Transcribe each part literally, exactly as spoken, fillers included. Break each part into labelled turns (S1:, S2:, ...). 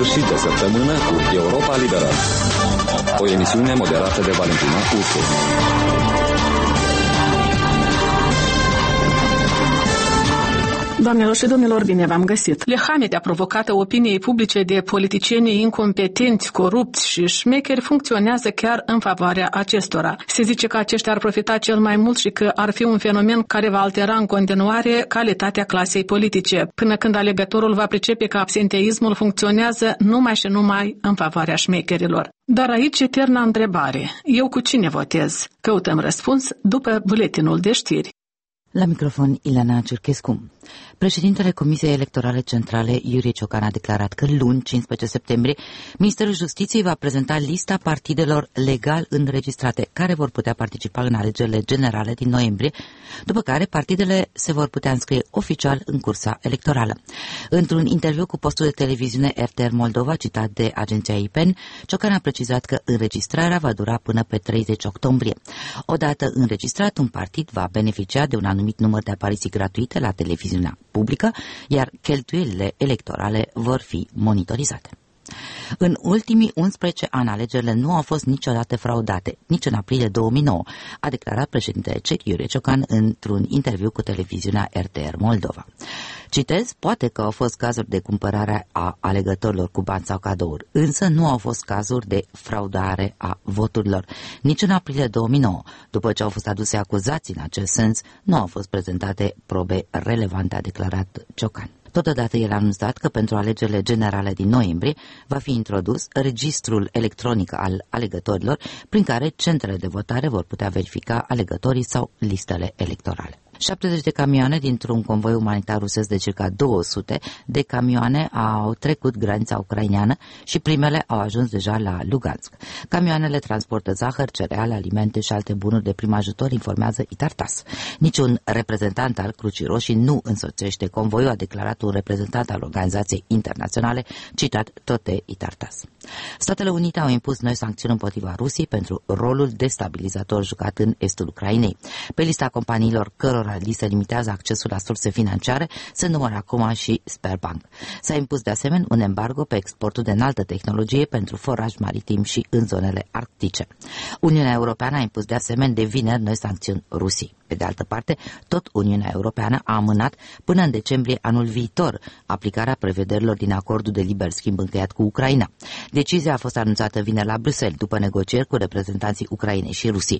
S1: sfârșit de săptămână cu Europa Liberă, o emisiune moderată de Valentina Ursu.
S2: Doamnelor și domnilor, bine v-am găsit. Lehamedea provocată opiniei publice de politicieni incompetenți, corupți și șmecheri funcționează chiar în favoarea acestora. Se zice că aceștia ar profita cel mai mult și că ar fi un fenomen care va altera în continuare calitatea clasei politice, până când alegătorul va pricepe că absenteismul funcționează numai și numai în favoarea șmecherilor. Dar aici eterna întrebare. Eu cu cine votez? Căutăm răspuns după buletinul de știri.
S3: La microfon, Ileana Cerchescu. Președintele Comisiei Electorale Centrale, Iurie Ciocan, a declarat că luni, cincisprezece septembrie, Ministerul Justiției va prezenta lista partidelor legal înregistrate care vor putea participa în alegerile generale din noiembrie, după care partidele se vor putea înscrie oficial în cursa electorală. Într-un interviu cu postul de televiziune R T R Moldova, citat de agenția I P E N, Ciocan a precizat că înregistrarea va dura până pe treizeci octombrie. Odată înregistrat, un partid va beneficia de un anumit număr de apariții gratuite la televiziunea publică, iar cheltuielile electorale vor fi monitorizate. În ultimii unsprezece ani, alegerile nu au fost niciodată fraudate, nici în aprilie două mii nouă, a declarat președintele ceh Iurie Ciocan într-un interviu cu televiziunea R T R Moldova. Citez, poate că au fost cazuri de cumpărare a alegătorilor cu bani sau cadouri, însă nu au fost cazuri de fraudare a voturilor. Nici în aprilie două mii nouă, după ce au fost aduse acuzații în acest sens, nu au fost prezentate probe relevante, a declarat Ciocan. Totodată el a anunțat că pentru alegerile generale din noiembrie va fi introdus registrul electronic al alegătorilor, prin care centrele de votare vor putea verifica alegătorii sau listele electorale. șaptezeci de camioane dintr-un convoi umanitar rusesc de circa două sute de camioane au trecut granița ucraineană și primele au ajuns deja la Lugansk. Camioanele transportă zahăr, cereale, alimente și alte bunuri de prim ajutor, informează Itartas. Niciun reprezentant al Crucii Roșii nu însoțește convoiul, a declarat un reprezentant al organizației internaționale, citat tot de Itartas. Statele Unite au impus noi sancțiuni împotriva Rusiei pentru rolul destabilizator jucat în estul Ucrainei. Pe lista companiilor cărora li se limitează accesul la surse financiare se numără acum și Sberbank. S-a impus de asemenea un embargo pe exportul de înaltă tehnologie pentru foraj maritim și în zonele arctice. Uniunea Europeană a impus de asemenea de vineri noi sancțiuni Rusiei. Pe de altă parte, tot Uniunea Europeană a amânat până în decembrie anul viitor aplicarea prevederilor din acordul de liber schimb încheiat cu Ucraina. Decizia a fost anunțată vineri la Bruxelles după negocieri cu reprezentanții Ucrainei și Rusiei.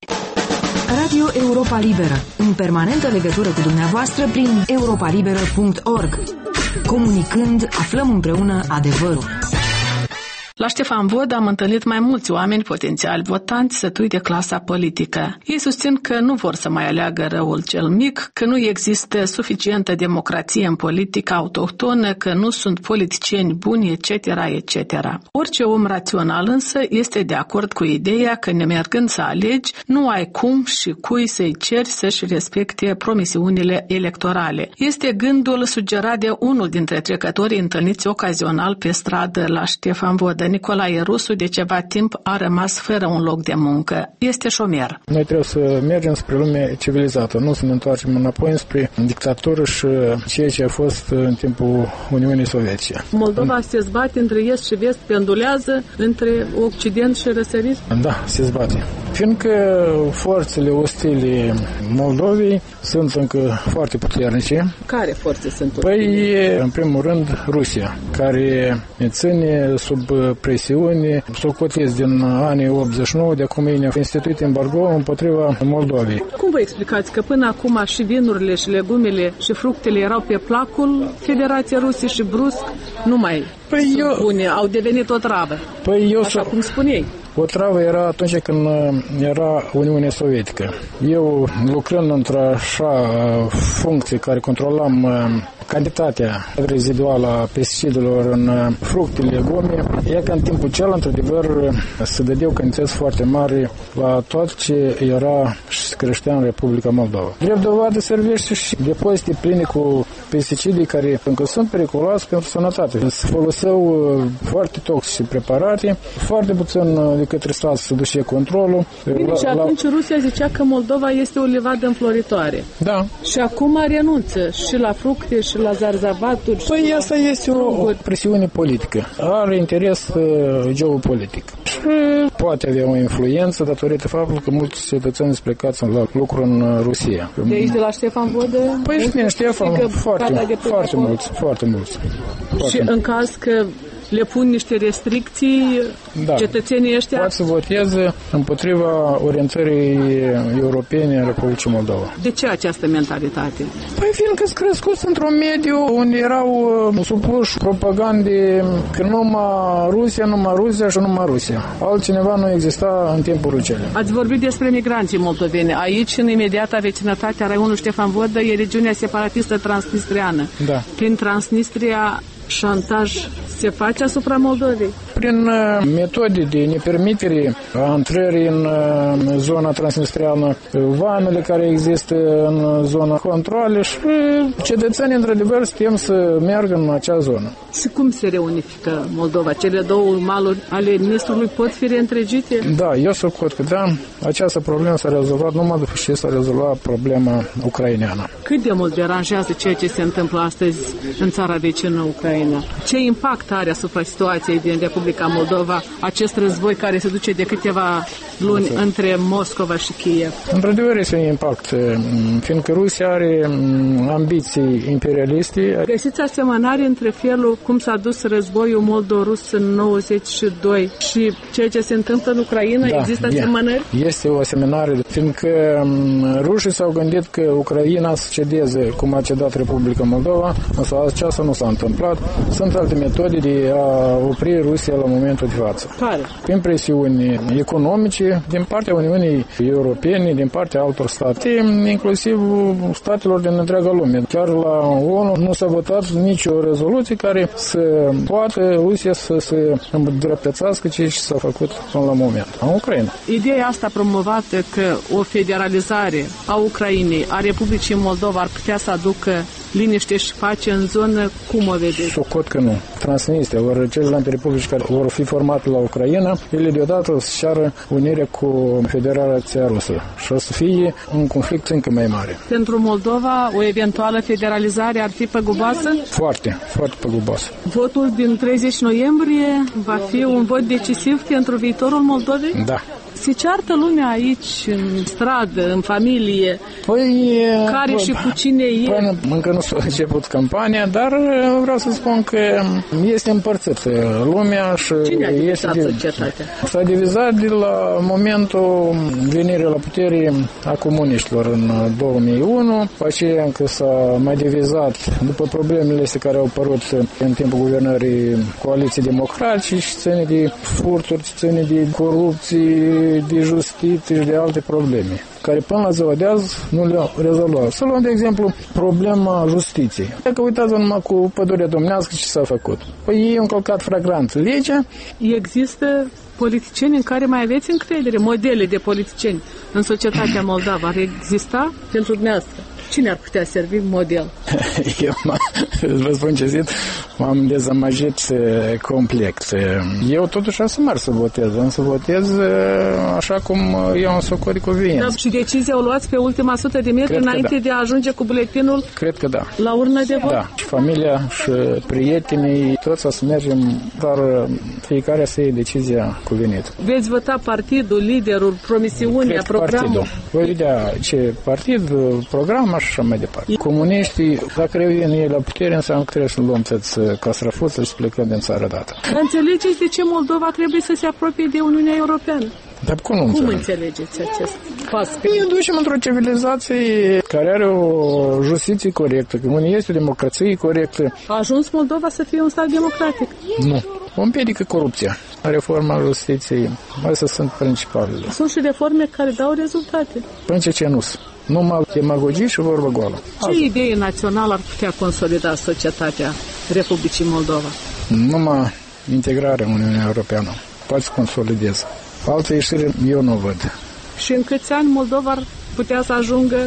S4: Radio Europa Liberă, în permanentă legătură cu dumneavoastră prin europa liberă punct org. Comunicând, aflăm împreună adevărul.
S2: La Ștefan Vod am întâlnit mai mulți oameni potențiali votanți sătui de clasa politică. Ei susțin că nu vor să mai aleagă răul cel mic, că nu există suficientă democrație în politica autohtonă, că nu sunt politicieni buni, et cetera, et cetera. Orice om rațional însă este de acord cu ideea că nemergând să alegi, nu ai cum și cui să-i ceri să-și respecte promisiunile electorale. Este gândul sugerat de unul dintre trecătorii întâlniți ocazional pe stradă la Ștefan Vod. Nicolae Rusu de ceva timp a rămas fără un loc de muncă. Este șomer.
S5: Noi trebuie să mergem spre lume civilizată, nu să ne întoarcem înapoi spre dictatură și ceea ce a fost în timpul Uniunii Sovietice.
S2: Moldova se zbate între est și vest, pendulează între Occident și răsărit?
S5: Da, se zbate. Fiindcă forțele ostile Moldovei sunt încă foarte puternice.
S2: Care forțe sunt ostile?
S5: Păi, în primul rând, Rusia, care ține sub presiune, socotesc din anii optzeci și nouă, de acum ei ne-au instituit embargo împotriva Moldovei.
S2: Cum vă explicați că până acum și vinurile, și legumele, și fructele erau pe placul Federației Ruse și brusc nu mai
S5: păi
S2: sunt
S5: eu...
S2: bune, au devenit o travă,
S5: păi eu
S2: așa
S5: so...
S2: cum spuneai?
S5: O travă era atunci când era Uniunea Sovietică. Eu, lucrând într-așa funcție care controlam cantitatea reziduală a pesticidelor în fructe, legume, e că în timpul cel, într-adevăr, se dădeau cantități foarte mari la tot ce era și se creștea în Republica Moldova. Drept dovadă servește și depozite pline cu pesticidii care încă sunt periculoase pentru sănătate. Se foloseau foarte toxice preparate, foarte puțin de către stat se duce controlul.
S2: Bine, la, și atunci la... Rusia zicea că Moldova este o livadă înfloritoare.
S5: Da.
S2: Și acum renunță și la fructe, și la zarzavaturi.
S5: Păi și asta este o, o presiune politică. Are interes uh, geopolitic. Și poate avea o influență datorită faptului că mulți cetățeni sunt plecați la lucru în Rusia.
S2: De aici, de la Ștefan Vodă?
S5: Păi și din Ștefan, foarte, foarte mulți, foarte mulți. Foarte
S2: și în caz că le pun niște restricții, da, cetățenii ăștia...
S5: poate să voteze împotriva orientării europene a Republicii Moldova.
S2: De ce această mentalitate?
S5: Păi fiindcă sunt crescuți într-un mediu unde erau supuși propagande că numai Rusia, numai Rusia și numai Rusia. Altcineva nu exista în timpul Rucelei.
S2: Ați vorbit despre migranții moldoveni. Aici, în imediata vecinătate a raionului Ștefan Vodă, e regiunea separatistă transnistriană.
S5: Da.
S2: Prin Transnistria, șantaj se face asupra Moldovei?
S5: Prin metode de nepermitere a intrării în zona transnistriană, vamele care există în zona controle și cetățenii, într-adevăr, tem să meargă în acea zonă.
S2: Și cum se reunifică Moldova? Cele două maluri ale Nistrului pot fi reîntregite?
S5: Da, eu socot că da, această problemă s-a rezolvat numai după ce s-a rezolvat problema ucraineană.
S2: Cât de mult deranjează ceea ce se întâmplă astăzi în țara vecină Ucraina? Ce impact are asupra situației din Republica Moldova acest război care se duce de câteva luni Asta. între Moscova și Kiev?
S5: Într-adevăr este un impact, fiindcă Rusia are ambiții imperialiste.
S2: Găsiți asemănare între felul cum s-a dus războiul moldo-rus în nouăzeci și doi și ceea ce se întâmplă în Ucraina? Da, există asemănări?
S5: Este o asemănare, fiindcă rușii s-au gândit că Ucraina să cedeze cum a cedat Republica Moldova, însă aceasta nu s-a întâmplat. Sunt alte metode de a opri Rusia la momentul de față.
S2: Care?
S5: Prin presiuni economice din partea Uniunii Europene, din partea altor state, inclusiv statelor din întreaga lume. Chiar la ONU nu s-a votat nicio rezoluție care să poată Rusia să se îndreptățească ce s-a făcut până la moment în Ucraina.
S2: Ideea asta promovată că o federalizare a Ucrainei, a Republicii Moldova ar putea să aducă liniște și pace în zonă, cum o vedeți?
S5: Socot că nu. Transnistria, ori celelalte republici care vor fi formate la Ucraina, ele deodată să ceară unirea cu Federația Rusă și o să fie un conflict încă mai mare.
S2: Pentru Moldova, o eventuală federalizare ar fi păguboasă?
S5: Foarte, foarte păguboasă.
S2: Votul din treizeci noiembrie va fi un vot decisiv pentru viitorul Moldovei?
S5: Da.
S2: Se ceartă lumea aici, în stradă, în familie,
S5: păi,
S2: care
S5: bă,
S2: și cu cine e?
S5: Până, încă nu s-a început campania, dar vreau să spun că este împărțită lumea și
S2: cine a divizat
S5: este
S2: societatea?
S5: S-a divizat de la momentul venirii la putere a comuniștilor în două mii unu, după aceea încă s-a mai divizat după problemele astea care au apărut în timpul guvernării coaliției democratice și ține de furturi, ține de corupție, de justiție și de alte probleme, care până la ziua de azi nu le-au rezolvat. Să luăm, de exemplu, problema justiției. Dacă uitați numai cu pădurea domnească ce s-a făcut. Păi ei au încălcat flagrant legea.
S2: Există politicieni în care mai aveți încredere, modele de politicieni în societatea moldavă ar exista pentru dumneavoastră? Cine ar putea servi model?
S5: Eu vă spun ce zic, m-am dezamăgit complet. Eu totuși am mers să votez, am să votez așa cum eu am socori cuviență.
S2: Da, și decizia o luați pe ultima sută de metri înainte
S5: da.
S2: de a ajunge cu buletinul?
S5: Cred că da.
S2: La urnă de vot?
S5: Da. Și familia și prietenii, toți o să mergem, dar fiecare să iei decizia cuvenită.
S2: Veți vota partidul, liderul, promisiunea, programul?
S5: Partidul. Voi vedea ce partid, program, și așa mai departe. Comuniștii, dacă revin ei la putere, înseamnă că trebuie să luăm toți castrafuță și să plecăm din țară dată.
S2: Înțelegeți de ce Moldova trebuie să se apropie de Uniunea Europeană?
S5: Dar cum nu
S2: Cum înțelegeți acest pas?
S5: Ne ducem într-o civilizație care are o justiție corectă, că unde este o democrație corectă.
S2: A ajuns Moldova să fie un stat democratic?
S5: Nu. O împiedică corupția. Reforma justiției. Astea sunt principalele.
S2: Sunt și reforme care dau rezultate.
S5: Până ce nu sunt. Numai demagogii și vorbă goală.
S2: Ce Asta. idee națională ar putea consolida societatea Republicii Moldova?
S5: Numai integrarea Uniunii Europeană. Poate să consolideze. Altă ieșire eu nu văd.
S2: Și în câți ani Moldova ar putea să ajungă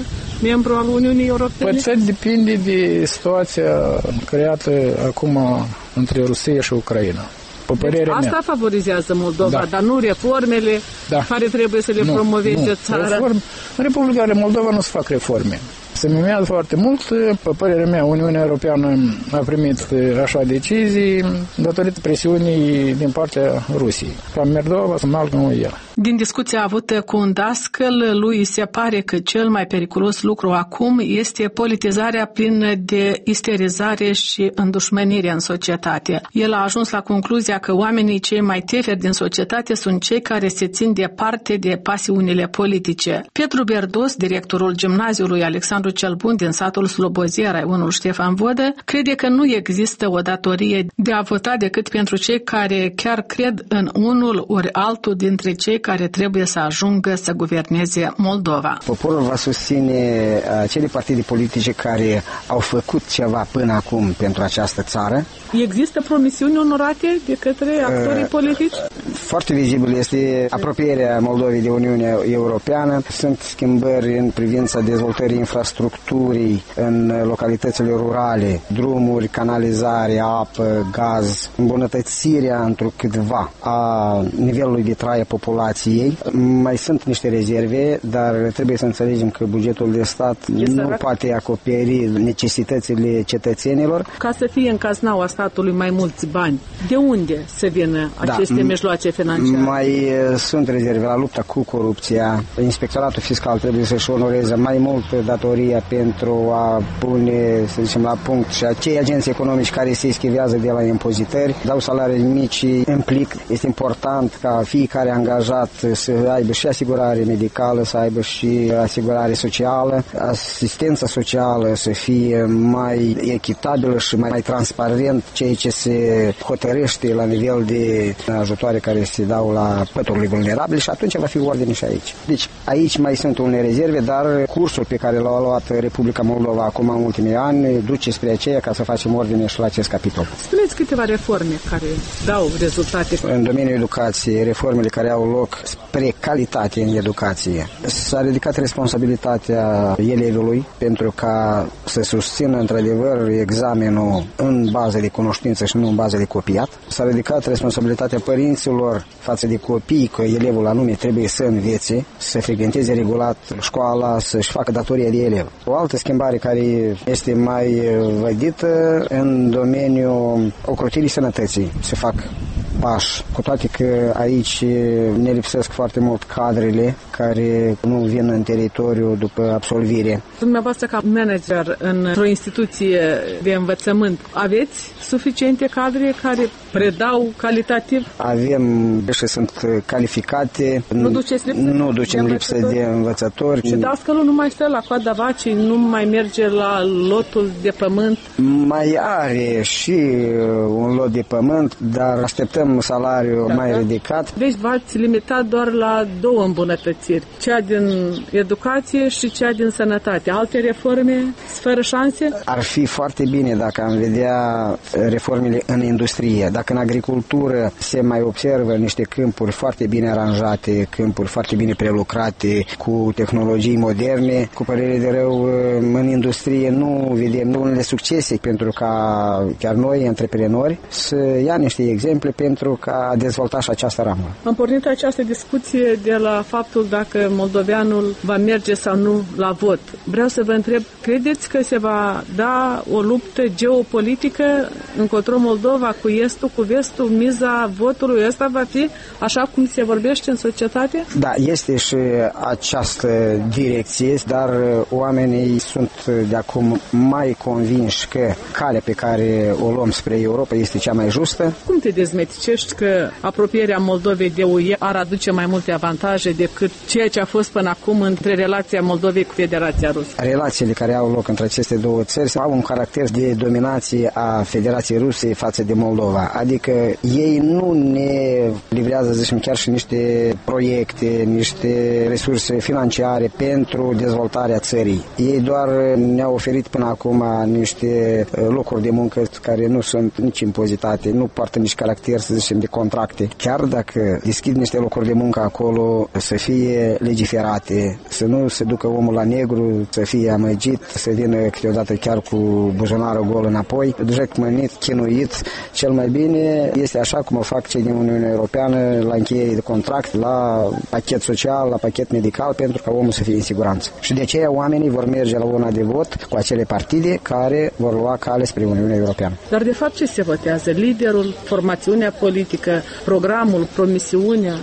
S2: membru al Uniunii Europene?
S5: Păi țări depinde de situația creată acum între Rusia și Ucraina. Deci
S2: asta
S5: mea.
S2: favorizează Moldova,
S5: da.
S2: Dar nu reformele
S5: da.
S2: care trebuie să le
S5: nu,
S2: promoveze
S5: nu.
S2: țara.
S5: Reform... În Republica Moldova nu se fac reforme. Se mimează foarte mult. Pe părerea mea, Uniunea Europeană a primit așa decizii datorită presiunii din partea Rusiei. Ca Moldova să meargă în ea.
S2: Din discuția avută cu un dascăl, lui se pare că cel mai periculos lucru acum este politizarea plină de isterizare și îndușmănire în societate. El a ajuns la concluzia că oamenii cei mai teferi din societate sunt cei care se țin departe de pasiunile politice. Petru Berdos, directorul gimnaziului Alexandru cel Bun din satul Slobozia, unul Ștefan Vodă, crede că nu există o datorie de a vota decât pentru cei care chiar cred în unul ori altul dintre cei care trebuie să ajungă să guverneze Moldova.
S6: Poporul va susține acele partide politice care au făcut ceva până acum pentru această țară.
S2: Există promisiuni onorate de către actorii uh, politici?
S6: Foarte vizibil este apropierea Moldovei de Uniunea Europeană. Sunt schimbări în privința dezvoltării infrastructurii în localitățile rurale, drumuri, canalizare, apă, gaz, îmbunătățirea întrucâtva a nivelului de trai a populației. Mai sunt niște rezerve, dar trebuie să înțelegem că bugetul de stat este nu sărac. Poate acoperi necesitățile cetățenilor.
S2: Ca să fie în caznaua statului mai mulți bani, de unde să vină aceste da, mijloace financiare?
S6: Mai sunt rezerve la lupta cu corupția. Inspectoratul fiscal trebuie să-și onoreze mai mult datoria pentru a pune, să zicem, la punct și acei agenți economici care se eschivează de la impozitări, dau salarii mici, implic. Este important ca fiecare angajat să aibă și asigurare medicală, să aibă și asigurare socială, asistența socială să fie mai echitabilă și mai, mai transparent ceea ce se hotărăște la nivel de ajutoare care se dau la păturile vulnerabile și atunci va fi ordine și aici. Deci aici mai sunt unele rezerve, dar cursul pe care l-a luat Republica Moldova acum în ultimii ani duce spre aceea ca să facem ordine și la acest capitol.
S2: Spuneți câteva reforme care dau rezultate.
S6: În domeniul educației, reformele care au loc spre calitate în educație. S-a ridicat responsabilitatea elevului pentru ca să susțină într-adevăr examenul în bază de cunoștință și nu în bază de copiat. S-a ridicat responsabilitatea părinților față de copii, că elevul anume trebuie să învețe, să frecventeze regulat școala, să-și facă datoria de elev. O altă schimbare care este mai vădită în domeniul ocrotirii sănătății. Se fac pași, cu toate că aici ne lipsesc foarte mult cadrele care nu vin în teritoriu după absolvire.
S2: Dumneavoastră, ca manager într-o instituție de învățământ, aveți suficiente cadre care predau calitativ?
S6: Avem și sunt calificate.
S2: Nu duceți lipsă?
S6: Nu ducem de lipsă de învățători.
S2: Și dascălul nu mai stă la coada vacii, nu mai merge la lotul de pământ?
S6: Mai are și un lot de pământ, dar așteptăm salariul da, mai da? ridicat.
S2: Deci v-ați limitat doar la două îmbunătățiri, cea din educație și cea din sănătate. Alte reforme fără șanse?
S6: Ar fi foarte bine dacă am vedea reformele în industrie. Dacă în agricultură se mai observă niște câmpuri foarte bine aranjate, câmpuri foarte bine prelucrate, cu tehnologii moderne, cu părere de rău, în industrie nu vedem unele succese pentru ca chiar noi, antreprenori, să ia niște exemple pentru ca a dezvolta și această ramură.
S2: Am pornit această discuție de la faptul dacă moldoveanul va merge sau nu la vot. Vreau să vă întreb, credeți că se va da o luptă geopolitică încotro Moldova cu estul, cu vestul, miza votului ăsta va fi așa cum se vorbește în societate?
S6: Da, este și această direcție, dar oamenii sunt de acum mai convinși că calea pe care o luăm spre Europa este cea mai justă.
S2: Cum te dezmeticești că apropierea Moldovei de U E ar aduce mai multe avantaje decât ceea ce a fost până acum între relația Moldovei cu Federația Rusă?
S6: Relațiile care au loc între între aceste două țări au un caracter de dominație a Federației Ruse față de Moldova. Adică ei nu ne livrează, zicem, chiar și niște proiecte, niște resurse financiare pentru dezvoltarea țării. Ei doar ne-au oferit până acum niște locuri de muncă care nu sunt nici impozitate, nu poartă nici caracter, să zicem, de contracte. Chiar dacă deschid niște locuri de muncă acolo, să fie legiferate, să nu se ducă omul la negru, să fie amăgit, să vină câteodată chiar cu buzunarul gol înapoi, jecmănit, chinuit. Cel mai bine este așa cum o fac cei din Uniunea Europeană la încheiere de contract, la pachet social, la pachet medical, pentru ca omul să fie în siguranță. Și de aceea oamenii vor merge la urna de vot cu acele partide care vor lua cale spre Uniunea Europeană.
S2: Dar de fapt ce se votează? Liderul, formațiunea politică, programul, promisiunea?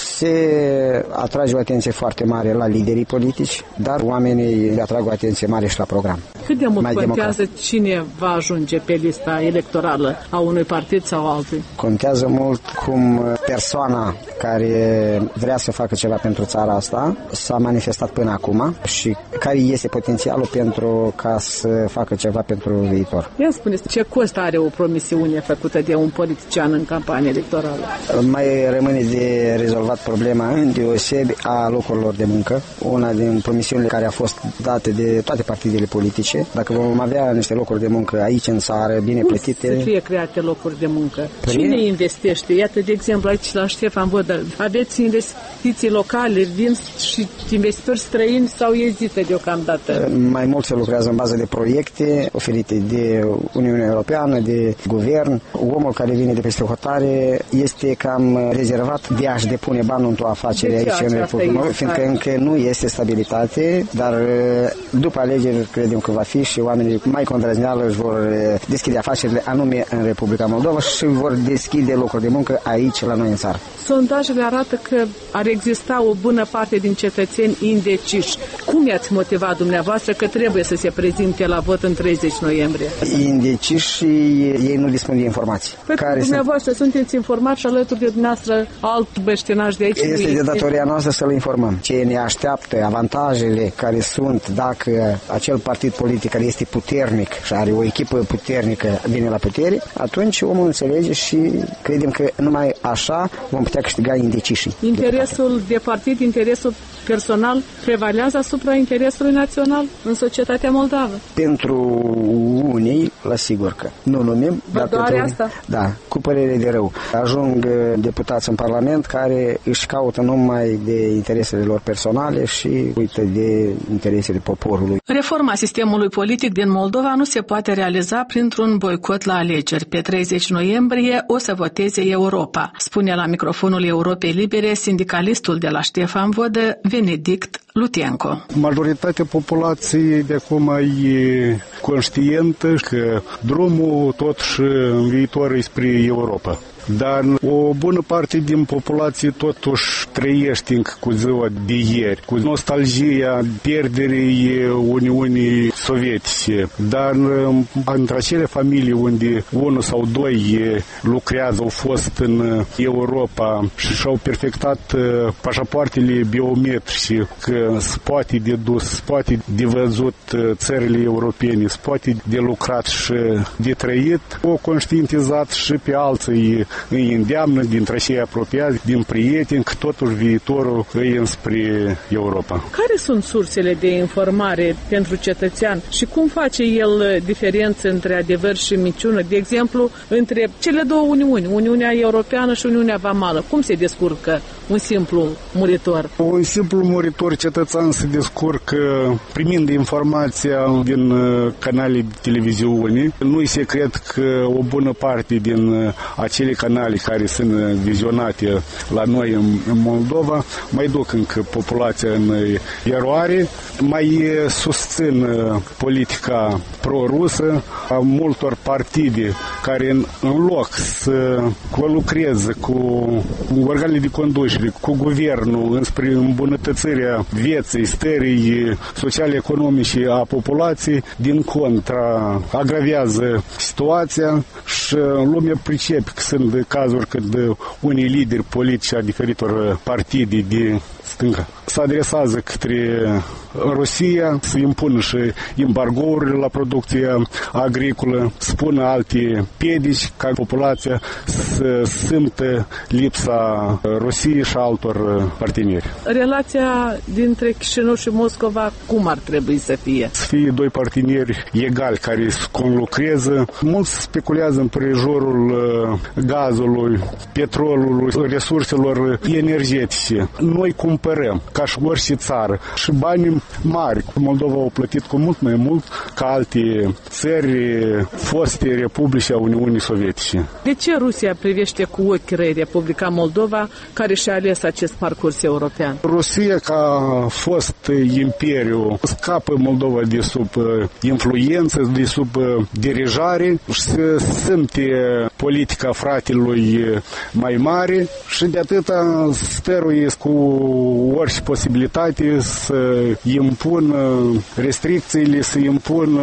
S6: Se atrage o atenție foarte mare la liderii politici, dar oamenii atrag o atenție mare și la program.
S2: Cât de mult
S6: mai
S2: contează
S6: democrat.
S2: Cine va ajunge pe lista electorală a unui partid sau altul?
S6: Contează mult cum persoana care vrea să facă ceva pentru țara asta s-a manifestat până acum și care este potențialul pentru ca să facă ceva pentru viitor.
S2: Ia spuneți, ce cost are o promisiune făcută de un politician în campanie electorală?
S6: Mai rămâne de rezolvat problema îndeosebi a locurilor de muncă, una din promisiunile care a fost date de toate partidele politice. Dacă vom avea niște locuri de muncă aici în țară, bine
S2: Cum
S6: plătite...
S2: să fie create locuri de muncă?
S6: Păi...
S2: Cine investește? Iată, de exemplu, aici la Ștefan Vodă, aveți investiții locale, vin și investitori străini sau ezită deocamdată?
S6: Mai mult se lucrează în bază de proiecte oferite de Uniunea Europeană, de guvern. Omul care vine de peste hotare este cam rezervat de a-și depune banul într-o afacere aici în Republica, fiindcă încă nu este stabilitate, dar după alegeri credem că va fi și oamenii mai cu îndrăzneală își vor deschide afacerile anume în Republica Moldova și vor deschide locuri de muncă aici la noi în țară.
S2: Sondajele arată că ar exista o bună parte din cetățeni indeciși. Cum i-ați motivat dumneavoastră că trebuie să se prezinte la vot în treizeci noiembrie?
S6: Indeciși și ei nu dispun de informații.
S2: Păi care dumneavoastră sunt... sunteți informați și alături de dumneavoastră alt băștinaș de aici?
S6: Este de datoria noastră să-l informăm. Ce ne așteaptă, avantajele care sunt dacă acel partid politic care este puternic și are o echipă puternică vine la putere, atunci omul înțelege și credem că numai așa vom putea câștiga indecișii.
S2: Interesul de partid, interesul personal prevalează asupra interesului național în societatea moldavă.
S6: Pentru unii, la sigur că nu numim,
S2: Vă
S6: dar
S2: doare
S6: pentru
S2: asta?
S6: Unii, da, cu părere de rău. Ajung deputați în Parlament care își caută numai de interesele lor personale și uită de interesele poporului.
S2: Reforma sistemului politic din Moldova nu se poate realiza printr-un boicot la alegeri. Pe treizeci noiembrie o să voteze Europa, spune la microfonul Europei Libere sindicalistul de la Ștefan Vodă, Venedict Lutenco.
S7: Majoritatea populației de acum e conștientă că drumul totuși în viitor e spre Europa. Dar o bună parte din populație totuși trăiește încă cu ziua de ieri, cu nostalgia pierderii Uniunii Sovietice. Dar între acele familii unde unul sau doi lucrează, au fost în Europa și și-au perfectat pașapoartele biometrice, că se poate de dus, se poate de văzut țările europene, se poate de lucrat și de trăit, o conștientizat și pe alții îi îndeamnă dintre cei apropiați, din prieteni, că totuși viitorul îi înspre Europa.
S2: Care sunt sursele de informare pentru cetățean și cum face el diferență între adevăr și minciună? De exemplu, între cele două Uniuni, Uniunea Europeană și Uniunea Vamală. Cum se descurcă un simplu muritor?
S7: Un simplu muritor cetățean se descurcă primind informația din canale de televiziune. Nu-i secret că o bună parte din acele canale care sunt vizionate la noi în, în Moldova mai duc încă populația în eroare, mai susțin politica pro-rusă a multor partide care în, în loc să colucreze cu organele de conducere, cu guvernul înspre îmbunătățirea vieții, stării social-economice a populației, din contra agravează situația și lumea pricepe că sunt cazuri când unii lideri politici a diferitor partide de stânga se adresează către Rusia să impună și embargourile la producția agricolă, să pună alte piedici ca populația să simtă lipsa Rusiei și altor parteneri.
S2: Relația dintre Chișinău și Moscova cum ar trebui să fie?
S7: Să fie doi parteneri egali care să conlucreze. Mulți speculează în prejurul gazului, petrolului, resurselor energetice. Noi cumpărăm, ca și orice țară, și bani mari. Moldova a plătit cu mult mai mult ca alte țări foste republici a Uniunii Sovietice.
S2: De ce Rusia privește cu ochi răi Republica Moldova, care și-a ales acest parcurs european?
S7: Rusia, ca fost imperiu, scapă Moldova de sub influență, de sub dirijare și se simte politica fratelui mai mare și de atâta stăruiesc cu orice posibilitate să impună restricțiile, să impună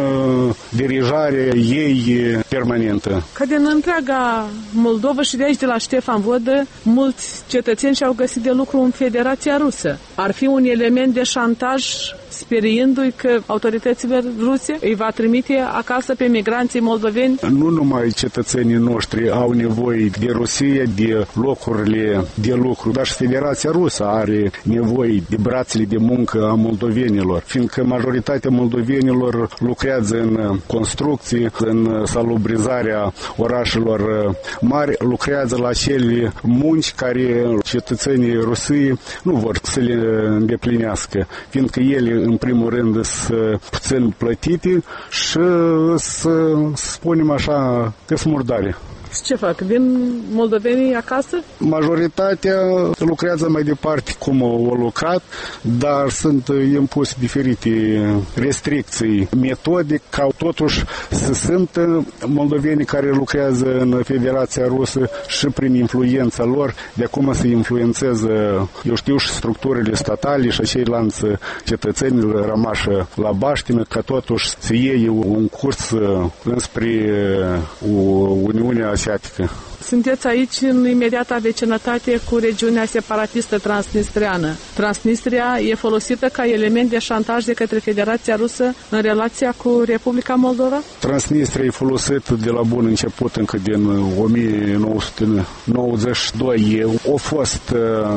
S7: dirijarea ei permanentă.
S2: Ca din întreaga Moldova și de aici, de la Ștefan Vodă, mulți cetățeni și-au găsit de lucru în Federația Rusă. Ar fi un element de șantaj, speriindu-i că autoritățile ruse îi va trimite acasă pe migranții moldoveni?
S7: Nu numai cetățenii noștri au nevoie de Rusia, de locurile de lucru, dar și Federația Rusă are nevoie de brațele de muncă a moldovenilor, fiindcă majoritatea moldovenilor lucrează în construcții, în salubrizarea orașelor mari, lucrează la acele munci care cetățenii Rusiei nu vor să le îndeplinească, fiindcă ele în primul rând să puțin plătite și să spunem așa că sunt murdare.
S2: Ce fac? Vin moldovenii acasă?
S7: Majoritatea lucrează mai departe cum au lucrat, dar sunt impuse diferite restricții, metode ca totuși să simtă moldovenii care lucrează în Federația Rusă și prin influența lor de acum să influențeze, eu știu, și structurile statale și ceilalți cetățeni rămași la baștină, ca totuși să iei un curs înspre Uniunea Asiatică.
S2: Sunteți aici în imediata vecinătate cu regiunea separatistă transnistreană. Transnistria e folosită ca element de șantaj de către Federația Rusă în relația cu Republica Moldova?
S7: Transnistria e folosită de la bun început, încă din o mie nouă sute nouăzeci și doi. A fost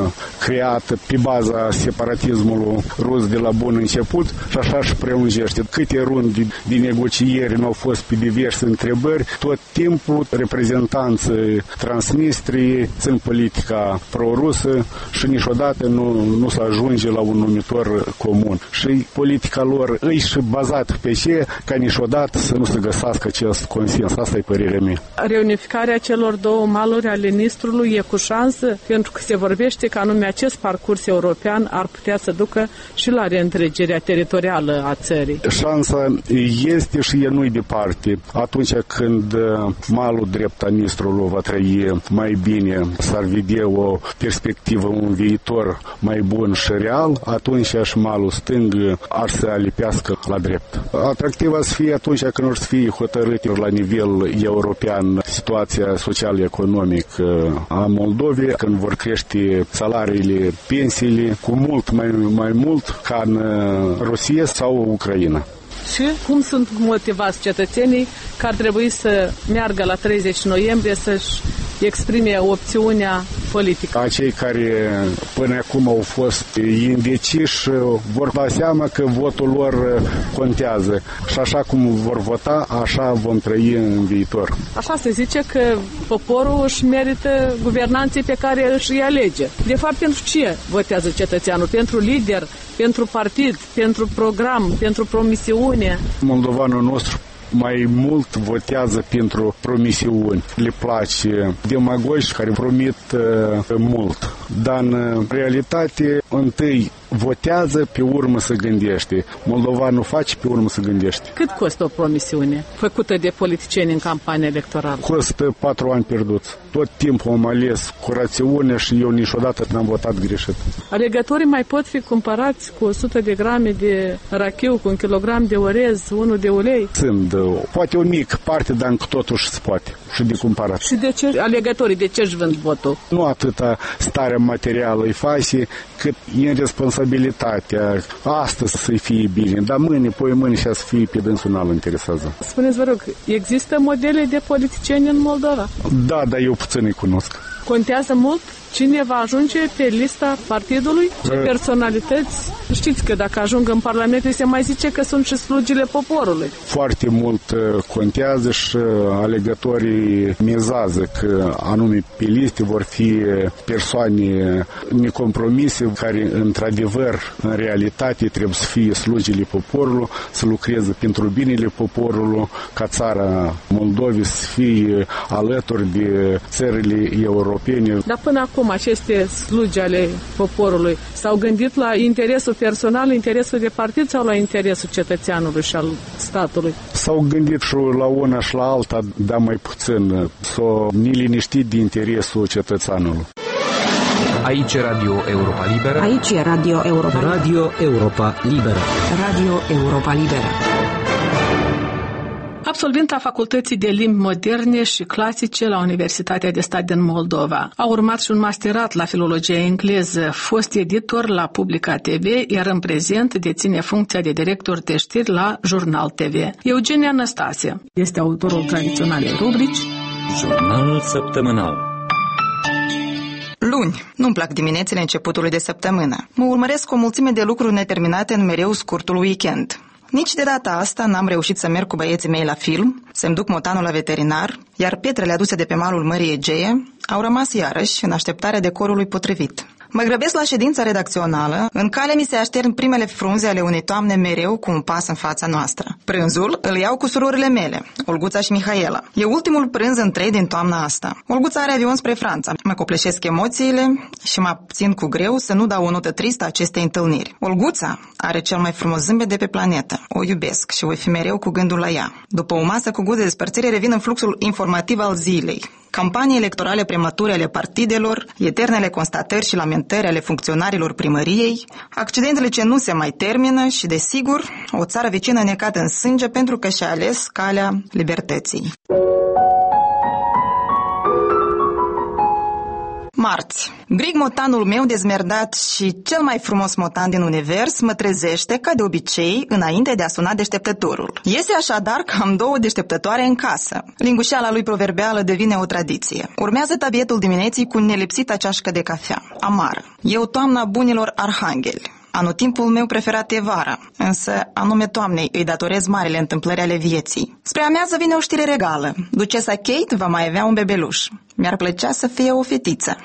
S7: creată pe baza separatismului rus de la bun început și așa și prelungește. Câte runde de negocieri nu au fost pe diverse întrebări, tot timpul reprezentanții Transnistriei țin politica pro-rusă și niciodată nu, nu se ajunge la un numitor comun. Și politica lor îi și bazată pe ce, ca niciodată să nu se găsească acest consens. Asta e părerea mea.
S2: Reunificarea celor două maluri ale Nistrului e cu șansă, pentru că se vorbește că anume acest parcurs european ar putea să ducă și la reîntregirea teritorială a țării.
S7: Șansa este și e nu-i departe. Atunci când malul drept a Nistrului va trăi mai bine, s-ar vedea o perspectivă, un viitor mai bun și real, atunci și malul stâng ar să alipească la drept. Atractiv să fie atunci când or să fie hotărâte la nivel european situația social-economică a Moldovei, când vor crește salariile, pensiile cu mult mai, mai mult ca în Rusia sau Ucraina.
S2: Și cum sunt motivați cetățenii că ar trebui să meargă la treizeci noiembrie să-și exprime opțiunea politică?
S7: Acei care până acum au fost indeciși vor da seama că votul lor contează și așa cum vor vota, așa vom trăi în viitor.
S2: Așa se zice că poporul își merită guvernanții pe care își alege. De fapt, pentru ce votează cetățeanul? Pentru lider, pentru partid, pentru program, pentru promisiune?
S7: Moldovanul nostru mai mult votează pentru promisiuni. Le place demagogi care promit uh, mult. Dar în realitate, întâi votează, pe urmă se gândește. Moldovanul face, pe urmă se gândește.
S2: Cât costă o promisiune făcută de politicieni în campanie electorală?
S7: Costă patru ani pierduți. Tot timpul am ales cu rațiune și eu niciodată n-am votat greșit.
S2: Alegătorii mai pot fi cumpărați cu o sută de grame de rachiu, cu un kilogram de orez, unul de ulei?
S7: Sunt, poate o mică parte, dar încă totuși se poate și de cumpărat.
S2: Și de ce alegătorii, de ce își vând votul?
S7: Nu atâta starea materială îi face, cât e responsabilitatea responsabilitatea, astăzi să fie bine, dar mâine, poi mâine și să fie pe dânsul n-al interesează.
S2: Spuneți, vă rog, există modele de politicieni în Moldova?
S7: Da, dar eu puțin îi cunosc.
S2: Contează mult cine va ajunge pe lista partidului? Ce personalități? Știți că dacă ajung în Parlament, se mai zice că sunt și slugile poporului.
S7: Foarte mult contează și alegătorii mizează că anume pe liste vor fi persoane necompromise care într-adevăr, în realitate, trebuie să fie slugile poporului, să lucreze pentru binele poporului, ca țara Moldovei să fie alături de țările europene.
S2: Dar până acum aceste slugi ale poporului s-au gândit la interesul personal, interesul de partid sau la interesul cetățeanului și al statului?
S7: S-au gândit și la una și la alta, dar mai puțin, s-au neliniștit de interesul cetățeanului.
S8: Aici e Radio Europa Liberă.
S4: Aici e Radio Europa Liberă.
S8: Radio Europa Liberă.
S4: Radio Europa Liberă.
S2: Absolventa Facultății de Limbi Moderne și Clasice la Universitatea de Stat din Moldova. A urmat și un masterat la filologia engleză, fost editor la Publica T V, iar în prezent deține funcția de director de știri la Jurnal T V. Eugenia Năstase este autorul tradiționalei rubrici
S1: Jurnalul săptămânal.
S9: Luni. Nu-mi plac diminețile începutului de săptămână. Mă urmăresc o mulțime de lucruri neterminate în mereu scurtul weekend. Nici de data asta n-am reușit să merg cu băieții mei la film, să-mi duc motanul la veterinar, iar pietrele aduse de pe malul Mării Egee au rămas iarăși în așteptarea decorului potrivit. Mă grăbesc la ședința redacțională, în care mi se aștern primele frunze ale unei toamne mereu cu un pas în fața noastră. Prânzul îl iau cu surorile mele, Olguța și Mihaela. E ultimul prânz în trei din toamna asta. Olguța are avion spre Franța. Mă copleșesc emoțiile și mă abțin cu greu să nu dau o notă tristă acestei întâlniri. Olguța are cel mai frumos zâmbet de pe planetă. O iubesc și voi fi mereu cu gândul la ea. După o masă cu gust de despărțire, revin în fluxul informativ al zilei. Campanii electorale premature ale partidelor, eternele constatări și lamentări ale funcționarilor primăriei, accidentele ce nu se mai termină și, desigur, o țară vecină necată în sânge pentru că și-a ales calea libertății. Marți. Brig, motanul meu dezmerdat și cel mai frumos motan din univers, mă trezește, ca de obicei, înainte de a suna deșteptătorul. Iese așadar că am două deșteptătoare în casă. Lingușeala lui proverbială devine o tradiție. Urmează tabietul dimineții cu nelipsita ceașcă de cafea, amară. Eu toamna bunilor arhangheli. Anotimpul meu preferat e vara, însă anume toamnei îi datorez marile întâmplări ale vieții. Spre amiază vine o știre regală. Ducesa Kate va mai avea un bebeluș. Mi-ar plăcea să fie o fetiță.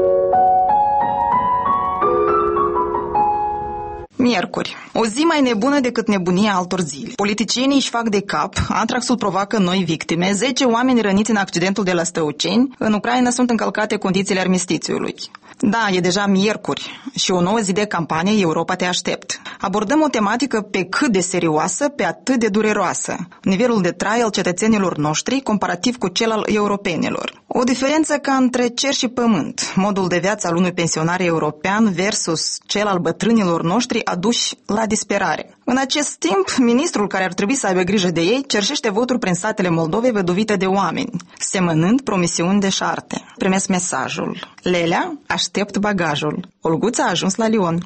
S9: Miercuri. O zi mai nebună decât nebunia altor zile. Politicienii își fac de cap, antraxul provoacă noi victime, zece oameni răniți în accidentul de la Stăuceni, în Ucraina sunt încălcate condițiile armistițiului. Da, e deja miercuri și o nouă zi de campanie Europa te aștept. Abordăm o tematică pe cât de serioasă, pe atât de dureroasă. Nivelul de trai al cetățenilor noștri comparativ cu cel al europenilor. O diferență ca între cer și pământ. Modul de viață al unui pensionar european versus cel al bătrânilor noștri aduși la disperare. În acest timp, ministrul care ar trebui să aibă grijă de ei cerșește voturi prin satele Moldovei văduvite de oameni, semănând promisiuni deșarte. Primesc mesajul. Lelea, aștept bagajul. Olguța a ajuns la Lyon.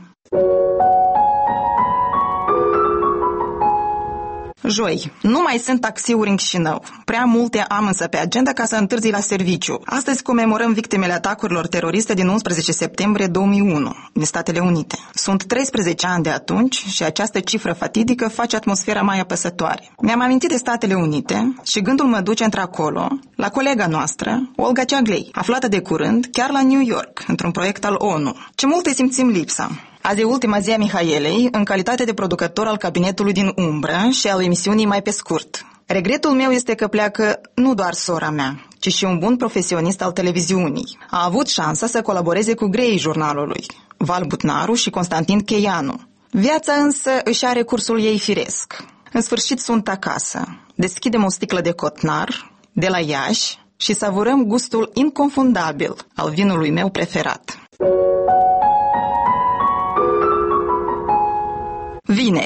S9: Joi. Nu mai sunt taxiuri în Chișinău. Prea multe am însă pe agenda ca să întârzi la serviciu. Astăzi comemorăm victimele atacurilor teroriste din unsprezece septembrie două mii unu din Statele Unite. Sunt treisprezece ani de atunci și această cifră fatidică face atmosfera mai apăsătoare. Mi-am amintit de Statele Unite și gândul mă duce într-acolo la colega noastră, Olga Ceaglei, aflată de curând chiar la New York, într-un proiect al O N U. Ce mult îi simțim lipsa. Azi e ultima zi a Mihaelei, în calitate de producător al cabinetului din umbră și al emisiunii Mai pe scurt. Regretul meu este că pleacă nu doar sora mea, ci și un bun profesionist al televiziunii. A avut șansa să colaboreze cu greii jurnalului, Val Butnaru și Constantin Cheianu. Viața însă își are cursul ei firesc. În sfârșit sunt acasă. Deschidem o sticlă de cotnar, de la Iași, și savurăm gustul inconfundabil al vinului meu preferat. Vineri.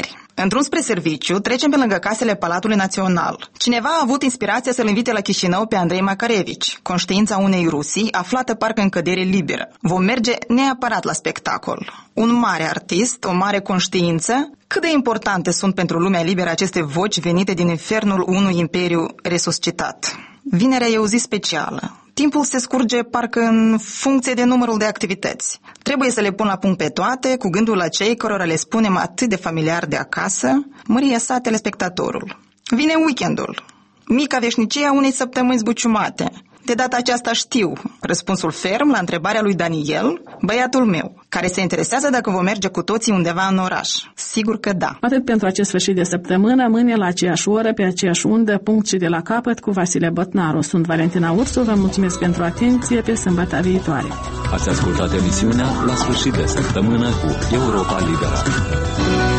S9: Într-un spre serviciu, trecem pe lângă casele Palatului Național. Cineva a avut inspirația să-l invite la Chișinău pe Andrei Macarevici, conștiința unei Rusii aflată parcă în cădere liberă. Vom merge neapărat la spectacol. Un mare artist, o mare conștiință. Cât de importante sunt pentru lumea liberă aceste voci venite din infernul unui imperiu resuscitat? Vinerea e o zi specială. Timpul se scurge parcă în funcție de numărul de activități. Trebuie să le pun la punct pe toate, cu gândul la cei cărora le spunem atât de familiar de acasă, mărie sa telespectatorul. Vine weekendul, mica veșnicie a unei săptămâni zbuciumate. De data aceasta știu răspunsul ferm la întrebarea lui Daniel, băiatul meu, care se interesează dacă vom merge cu toții undeva în oraș. Sigur că da.
S2: Atât pentru acest sfârșit de săptămână, mâine la aceeași oră, pe aceeași undă, punct și de la capăt, cu Vasile Botnaru. Sunt Valentina Ursu, vă mulțumesc pentru atenție, pe sâmbătă viitoare.
S1: Ați ascultat emisiunea La sfârșit de săptămână cu Europa Liberă.